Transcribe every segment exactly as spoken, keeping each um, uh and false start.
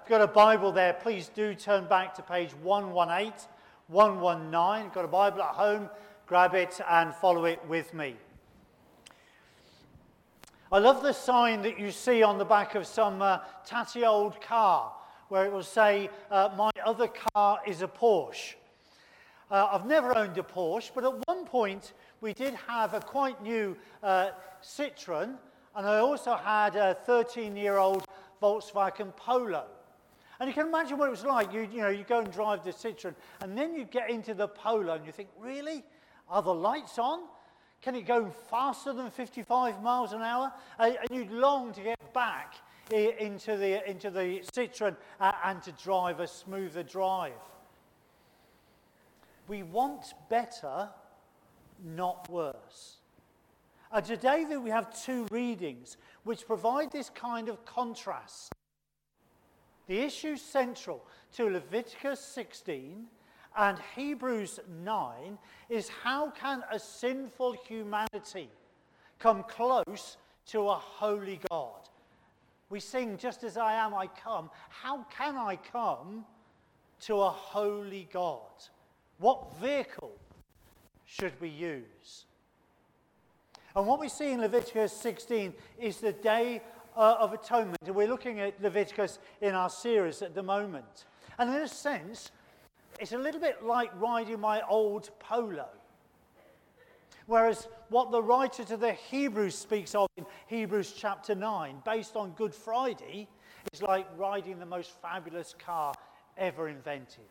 got a Bible there, please do turn back to page one eighteen, one nineteen. Got a Bible at home, grab it and follow it with me. I love the sign that you see on the back of some uh, tatty old car, where it will say, uh, my other car is a Porsche. Uh, I've never owned a Porsche, but at one point we did have a quite new uh, Citroen, and I also had a thirteen-year-old Volkswagen Polo. And you can imagine what it was like. You, you know, you go and drive the Citroen, and then you get into the Polo, and you think, really? Are the lights on? Can it go faster than fifty-five miles an hour? And you'd long to get back into the, into the Citroen uh, and to drive a smoother drive. We want better, not worse. And today that we have two readings which provide this kind of contrast. The issue central to Leviticus sixteen and Hebrews nine is how can a sinful humanity come close to a holy God? We sing, just as I am, I come. How can I come to a holy God? What vehicle should we use? And what we see in Leviticus sixteen is the Day uh, of Atonement. And we're looking at Leviticus in our series at the moment. And in a sense, it's a little bit like riding my old Polo. Whereas what the writer to the Hebrews speaks of in Hebrews chapter nine, based on Good Friday, is like riding the most fabulous car ever invented.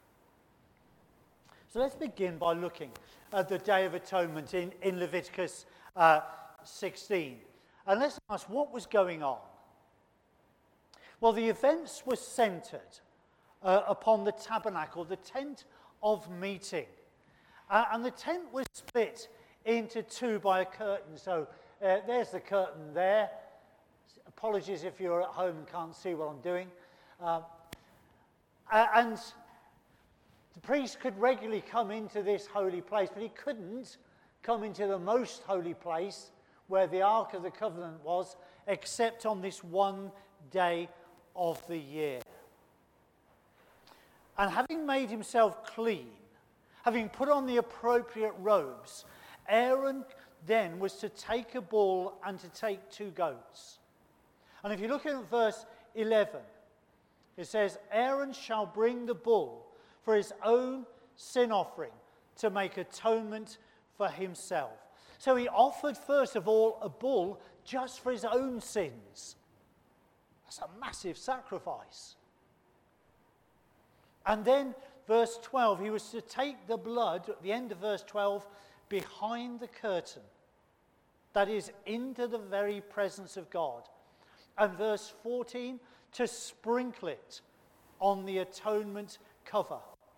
So let's begin by looking at the Day of Atonement in, in Leviticus uh, sixteen. And let's ask, what was going on? Well, the events were centered uh, upon the tabernacle, the tent of meeting. Uh, and the tent was split into two by a curtain. So uh, there's the curtain there. Apologies if you're at home and can't see what I'm doing. Uh, and the priest could regularly come into this holy place, but he couldn't come into the most holy place where the Ark of the Covenant was, except on this one day of the year. And having made himself clean, having put on the appropriate robes, Aaron then was to take a bull and to take two goats. And if you look at verse eleven, it says, Aaron shall bring the bull for his own sin offering to make atonement for himself. So he offered first of all a bull just for his own sins. That's a massive sacrifice. And then verse twelve, he was to take the blood, at the end of verse twelve, behind the curtain. That is, into the very presence of God. And verse fourteen, to sprinkle it on the atonement cover.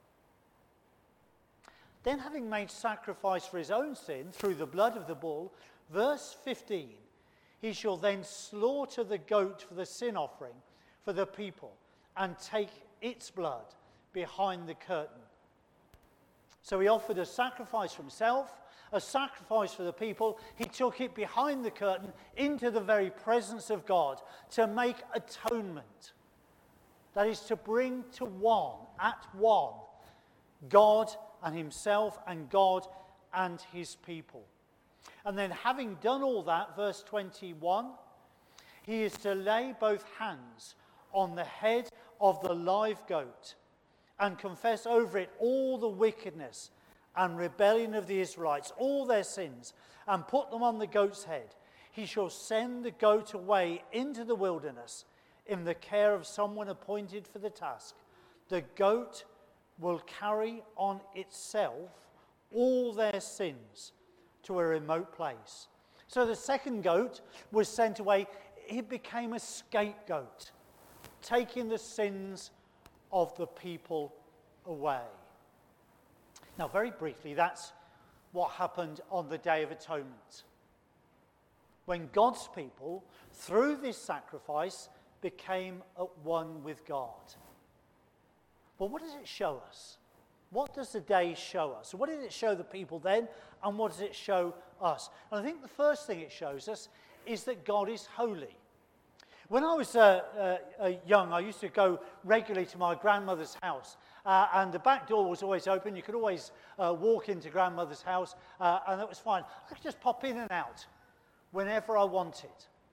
Then, having made sacrifice for his own sin through the blood of the bull, verse fifteen, he shall then slaughter the goat for the sin offering for the people and take its blood behind the curtain. So he offered a sacrifice for himself, a sacrifice for the people. He took it behind the curtain into the very presence of God to make atonement. That is, to bring to one, at one, God and himself and God and his people. And then having done all that, verse twenty-one, he is to lay both hands on the head of the live goat and confess over it all the wickedness and rebellion of the Israelites, all their sins, and put them on the goat's head. He shall send the goat away into the wilderness in the care of someone appointed for the task. The goat will carry on itself all their sins to a remote place. So the second goat was sent away. It became a scapegoat, taking the sins of the people away. Now, very briefly, that's what happened on the Day of Atonement, when God's people, through this sacrifice, became at one with God. But what does it show us? What does the day show us? What did it show the people then, and what does it show us? And I think the first thing it shows us is that God is holy. When I was uh, uh, uh, young, I used to go regularly to my grandmother's house, uh, and the back door was always open. You could always uh, walk into grandmother's house, uh, and that was fine. I could just pop in and out whenever I wanted.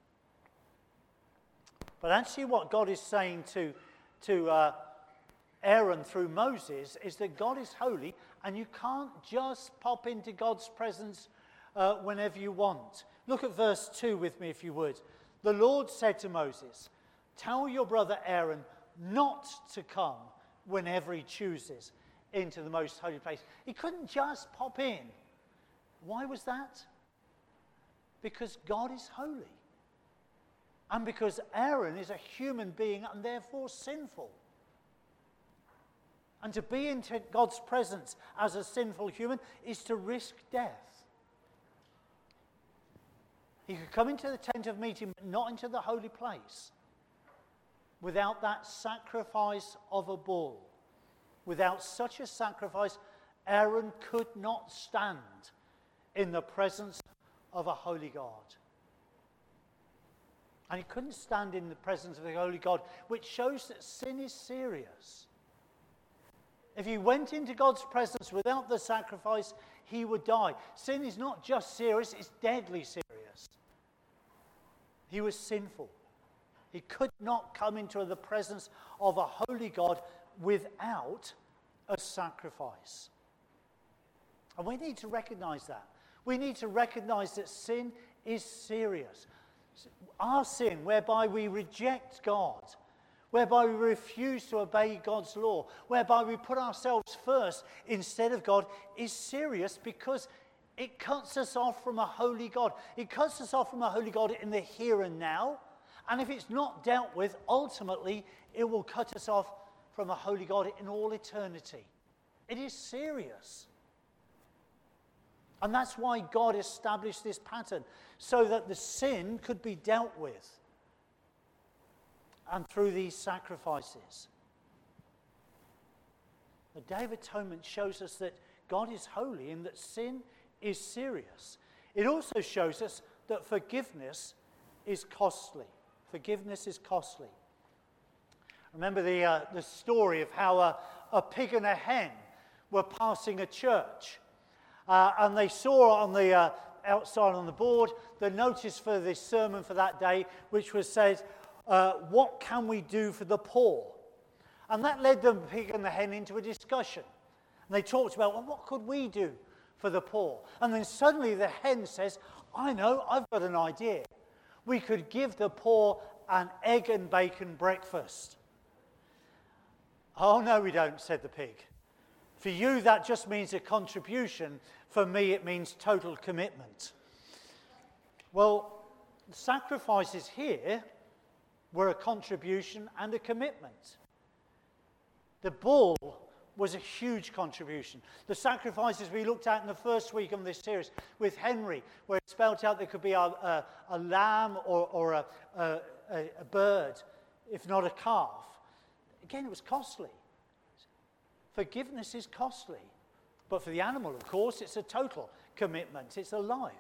But actually what God is saying to, to uh, Aaron through Moses is that God is holy, and you can't just pop into God's presence uh, whenever you want. Look at verse two with me, if you would. The Lord said to Moses, "Tell your brother Aaron not to come whenever he chooses into the most holy place." He couldn't just pop in. Why was that? Because God is holy. And because Aaron is a human being and therefore sinful. And to be in God's presence as a sinful human is to risk death. He could come into the tent of meeting, but not into the holy place, without that sacrifice of a bull. Without such a sacrifice, Aaron could not stand in the presence of a holy God. And he couldn't stand in the presence of the holy God, which shows that sin is serious. If he went into God's presence without the sacrifice, he would die. Sin is not just serious, it's deadly serious. He was sinful. He could not come into the presence of a holy God without a sacrifice. And we need to recognize that. We need to recognize that sin is serious. Our sin, whereby we reject God, whereby we refuse to obey God's law, whereby we put ourselves first instead of God, is serious because it cuts us off from a holy God. It cuts us off from a holy God in the here and now. And if it's not dealt with, ultimately, it will cut us off from a holy God in all eternity. It is serious. And that's why God established this pattern, so that the sin could be dealt with. And through these sacrifices. The Day of Atonement shows us that God is holy and that sin is serious. It also shows us that forgiveness is costly. Forgiveness is costly. Remember the, uh, the story of how a, a pig and a hen were passing a church. Uh, and they saw on the uh, outside on the board the notice for this sermon for that day, which was said, uh, "What can we do for the poor?" And that led the pig and the hen into a discussion. And they talked about, well, what could we do for the poor? And then suddenly the hen says, "I know, I've got an idea. We could give the poor an egg and bacon breakfast." "Oh, no, we don't," said the pig. "For you, that just means a contribution. For me, it means total commitment." Well, the sacrifices here were a contribution and a commitment. The bull was a huge contribution. The sacrifices we looked at in the first week of this series with Henry, where it spelled out there could be a, a, a lamb or, or a, a, a bird, if not a calf. Again, it was costly. Forgiveness is costly. But for the animal, of course, it's a total commitment. It's a life.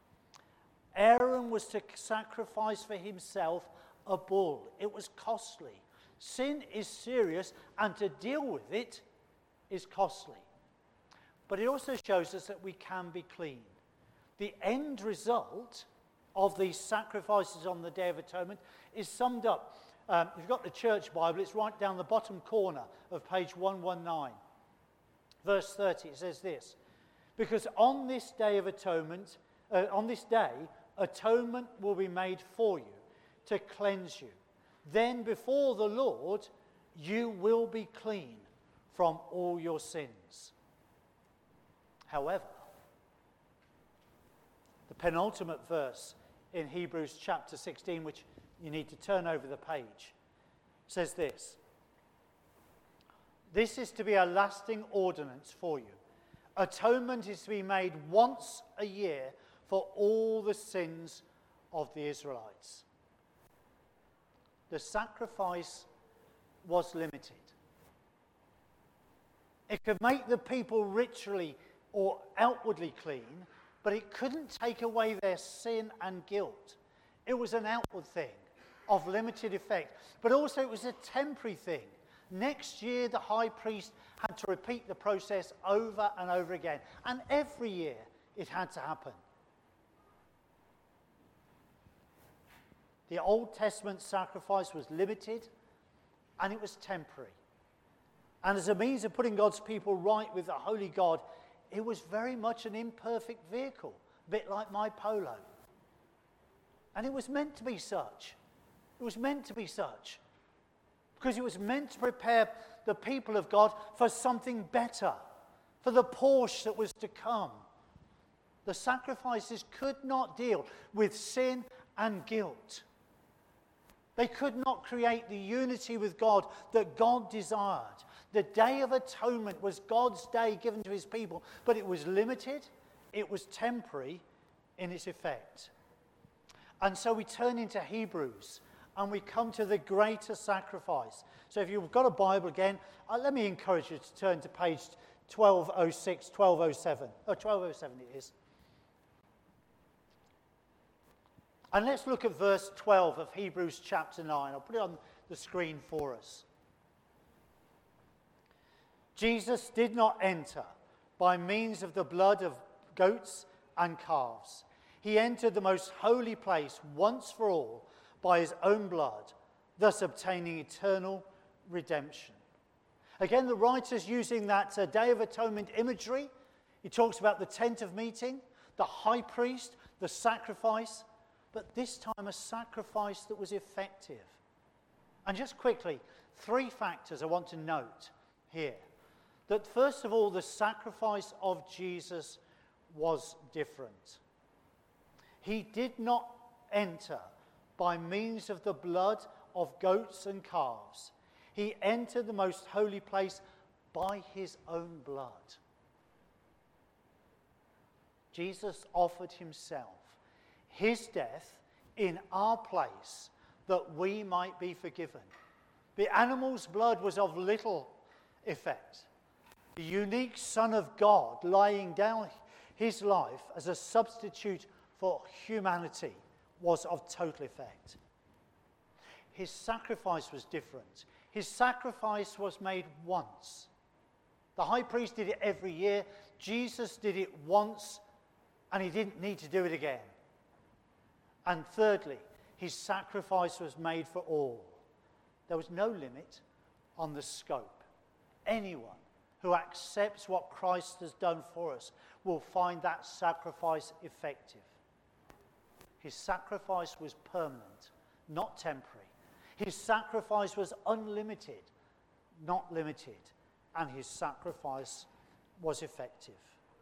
Aaron was to sacrifice for himself a bull. It was costly. Sin is serious, and to deal with it is costly. But it also shows us that we can be clean. The end result of these sacrifices on the Day of Atonement is summed up. Um, if you've got the church Bible, it's right down the bottom corner of page one nineteen. Verse thirty, it says this: "Because on this Day of Atonement, uh, on this day, atonement will be made for you to cleanse you. Then before the Lord, you will be clean from all your sins." However, the penultimate verse in Hebrews chapter sixteen, which you need to turn over the page, says this: "This is to be a lasting ordinance for you. Atonement is to be made once a year for all the sins of the Israelites." The sacrifice was limited. It could make the people ritually or outwardly clean, but it couldn't take away their sin and guilt. It was an outward thing. of limited effect. But also it was a temporary thing. Next year, the high priest had to repeat the process over and over again. And every year, it had to happen. The Old Testament sacrifice was limited, and it was temporary. And as a means of putting God's people right with the holy God, it was very much an imperfect vehicle, a bit like my Polo. And it was meant to be such. It was meant to be such. Because it was meant to prepare the people of God for something better, for the Porsche that was to come. The sacrifices could not deal with sin and guilt. They could not create the unity with God that God desired. The Day of Atonement was God's day given to his people, but it was limited, it was temporary in its effect. And so we turn into Hebrews, and we come to the greater sacrifice. So if you've got a Bible again, uh, let me encourage you to turn to page twelve oh six, twelve oh seven. Oh, twelve oh seven it is. And let's look at verse twelve of Hebrews chapter nine. I'll put it on the screen for us. Jesus did not enter by means of the blood of goats and calves. He entered the most holy place once for all by his own blood, thus obtaining eternal redemption. Again, the writer's using that uh, Day of Atonement imagery. He talks about the tent of meeting, the high priest, the sacrifice, but this time a sacrifice that was effective. And just quickly, three factors I want to note here. That first of all, the sacrifice of Jesus was different. He did not enter by means of the blood of goats and calves. He entered the most holy place by his own blood. Jesus offered himself, his death in our place, that we might be forgiven. The animal's blood was of little effect. The unique Son of God laying down his life as a substitute for humanity was of total effect. His sacrifice was different. His sacrifice was made once. The high priest did it every year. Jesus did it once, and he didn't need to do it again. And thirdly, his sacrifice was made for all. There was no limit on the scope. Anyone who accepts what Christ has done for us will find that sacrifice effective. His sacrifice was permanent, not temporary. His sacrifice was unlimited, not limited. And his sacrifice was effective.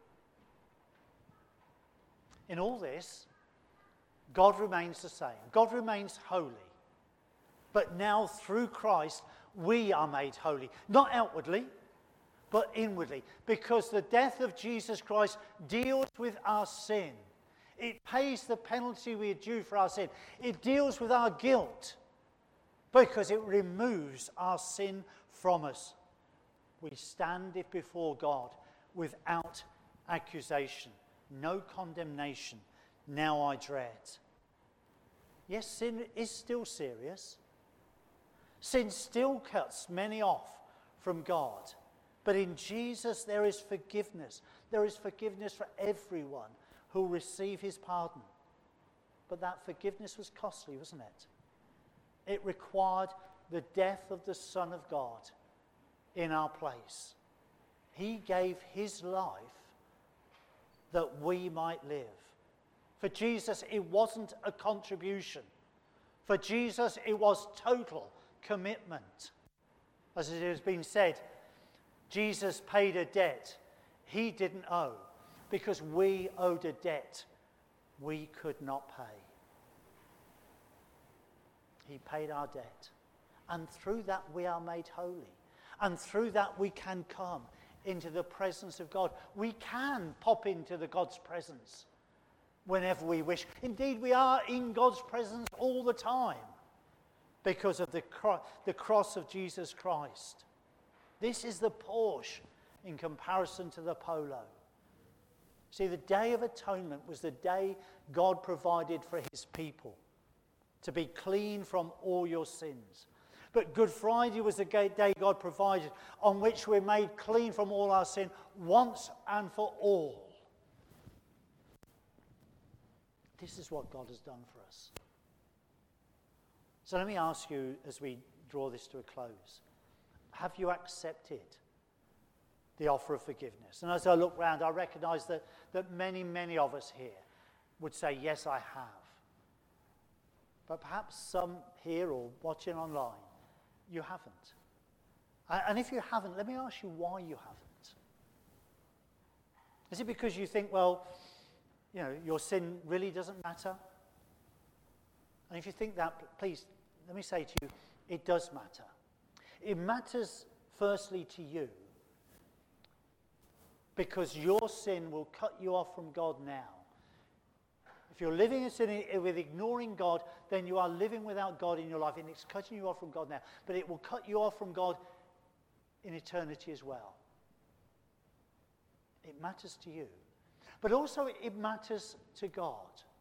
In all this, God remains the same. God remains holy. But now through Christ, we are made holy. Not outwardly, but inwardly. Because the death of Jesus Christ deals with our sin. It pays the penalty we are due for our sin. It deals with our guilt because it removes our sin from us. We stand it before God without accusation, no condemnation. Now I dread. Yes, sin is still serious. Sin still cuts many off from God. But in Jesus there is forgiveness. There is forgiveness for everyone who will receive his pardon. But that forgiveness was costly, wasn't it? It required the death of the Son of God in our place. He gave his life that we might live. For Jesus, it wasn't a contribution. For Jesus, it was total commitment. As it has been said, Jesus paid a debt he didn't owe because we owed a debt we could not pay. He paid our debt. And through that we are made holy. And through that we can come into the presence of God. We can pop into the God's presence whenever we wish. Indeed, we are in God's presence all the time because of the, cro- the cross of Jesus Christ. This is the Porsche in comparison to the Polo. See, the Day of Atonement was the day God provided for his people. to be clean from all your sins. But Good Friday was the day God provided on which we're made clean from all our sin once and for all. This is what God has done for us. So let me ask you as we draw this to a close. Have you accepted the offer of forgiveness? And as I look round, I recognize that, that many, many of us here would say, yes, I have. But perhaps some here or watching online, you haven't. And if you haven't, let me ask you why you haven't. Is it because you think, well, you know, your sin really doesn't matter? And if you think that, please, let me say to you, it does matter. It matters firstly to you because your sin will cut you off from God now. If you're living in sin with ignoring God, then you are living without God in your life, and it's cutting you off from God now. But it will cut you off from God in eternity as well. It matters to you. But also it matters to God.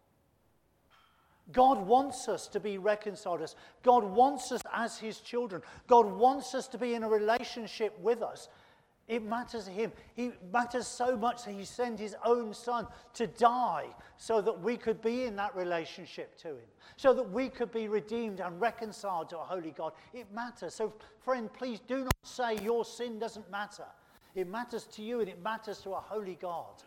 God wants us to be reconciled to us. God wants us as his children. God wants us to be in a relationship with us. It matters to him. He matters so much that he sent his own son to die so that we could be in that relationship to him, so that we could be redeemed and reconciled to a holy God. It matters. So, friend, please do not say your sin doesn't matter. It matters to you and it matters to a holy God.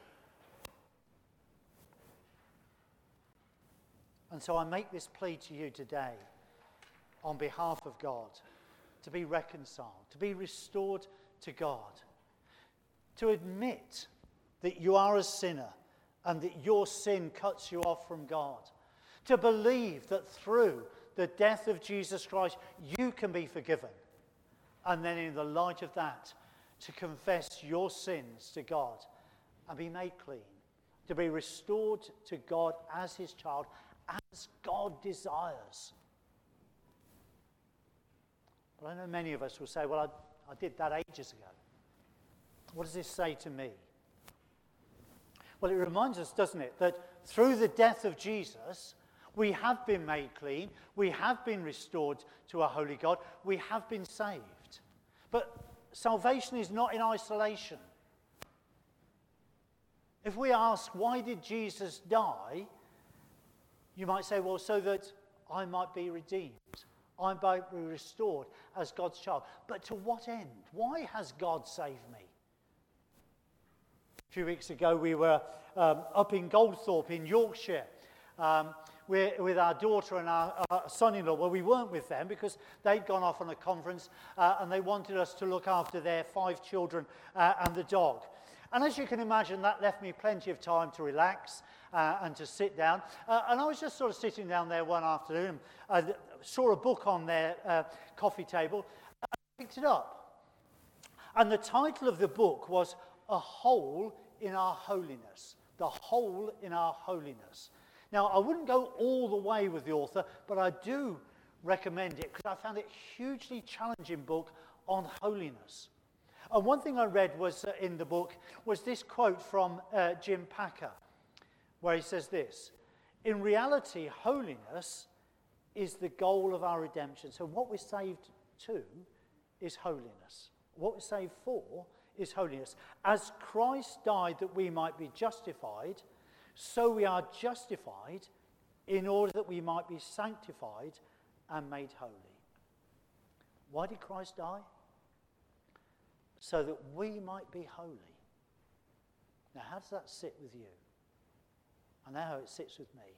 And so I make this plea to you today on behalf of God to be reconciled, to be restored to God, to admit that you are a sinner and that your sin cuts you off from God, to believe that through the death of Jesus Christ you can be forgiven, and then in the light of that to confess your sins to God and be made clean, to be restored to God as his child, as God desires. But I know many of us will say, well, I, I did that ages ago. What does this say to me? Well, it reminds us, doesn't it, that through the death of Jesus, we have been made clean, we have been restored to a holy God, we have been saved. But salvation is not in isolation. If we ask, why did Jesus die? You might say, well, so that I might be redeemed. I might be restored as God's child. But to what end? Why has God saved me? A few weeks ago, we were um, up in Goldthorpe in Yorkshire um, with our daughter and our, our son-in-law. Well, we weren't with them because they'd gone off on a conference uh, and they wanted us to look after their five children uh, and the dog. And as you can imagine, that left me plenty of time to relax uh, and to sit down. Uh, and I was just sort of sitting down there one afternoon. I saw a book on their uh, coffee table. And I picked it up. And the title of the book was A Hole in Our Holiness. The Hole in Our Holiness. Now, I wouldn't go all the way with the author, but I do recommend it because I found it a hugely challenging book on holiness. And one thing I read was uh, in the book was this quote from uh, Jim Packer, where he says this: in reality, holiness is the goal of our redemption. So what we're saved to is holiness. What we're saved for is holiness. As Christ died that we might be justified, so we are justified in order that we might be sanctified and made holy. Why did Christ die? So that we might be holy. Now, how does that sit with you? I know how it sits with me.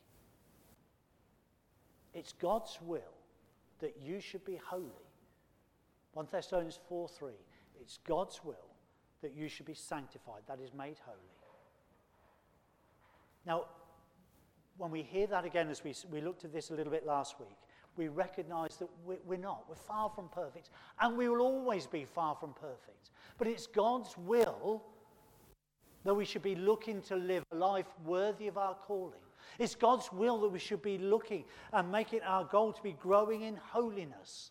It's God's will that you should be holy. First Thessalonians four three. It's God's will that you should be sanctified, that is, made holy. Now, when we hear that again, as we, we looked at this a little bit last week, we recognize that we're not. We're far from perfect. And we will always be far from perfect. But it's God's will that we should be looking to live a life worthy of our calling. It's God's will that we should be looking and make it our goal to be growing in holiness.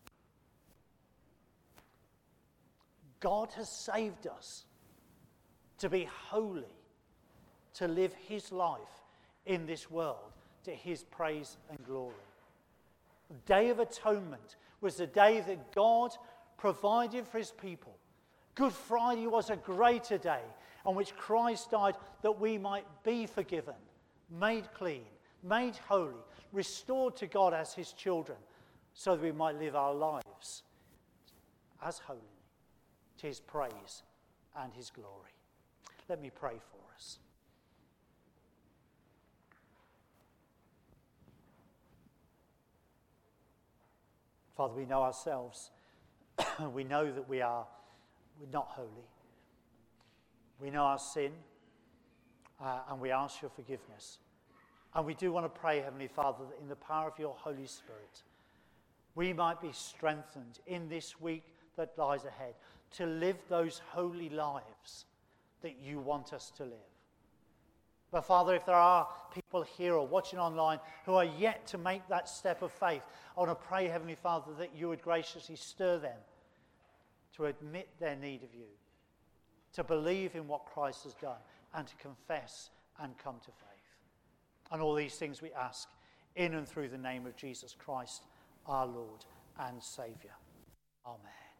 God has saved us to be holy, to live his life in this world to his praise and glory. Day of Atonement was the day that God provided for his people. Good Friday was a greater day on which Christ died that we might be forgiven, made clean, made holy, restored to God as his children, so that we might live our lives as holy, to his praise and his glory. Let me pray for us. Father, we know ourselves. We know that we are we're not holy. We know our sin, uh, and we ask your forgiveness. And we do want to pray, Heavenly Father, that in the power of your Holy Spirit, we might be strengthened in this week that lies ahead to live those holy lives that you want us to live. But Father, if there are people here or watching online who are yet to make that step of faith, I want to pray, Heavenly Father, that you would graciously stir them to admit their need of you, to believe in what Christ has done, and to confess and come to faith. And all these things we ask in and through the name of Jesus Christ, our Lord and Saviour. Amen.